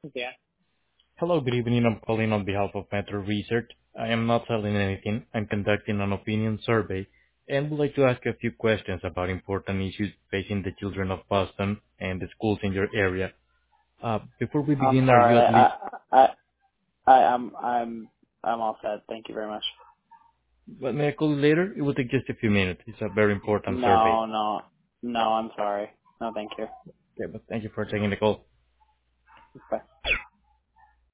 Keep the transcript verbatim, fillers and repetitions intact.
Yeah. Hello, good evening. I'm calling on behalf of Metro Research. I am not selling anything. I'm conducting an opinion survey and would like to ask a few questions about important issues facing the children of Boston and the schools in your area. Uh, before we I'm begin, are you sorry. at least, I, I, I, I'm, I'm, I'm all set. Thank you very much. well, may I call you later? It will take just a few minutes. It's a very important survey. No, no, no, I'm sorry. No, thank you. Okay, but thank you for taking the call. Bye.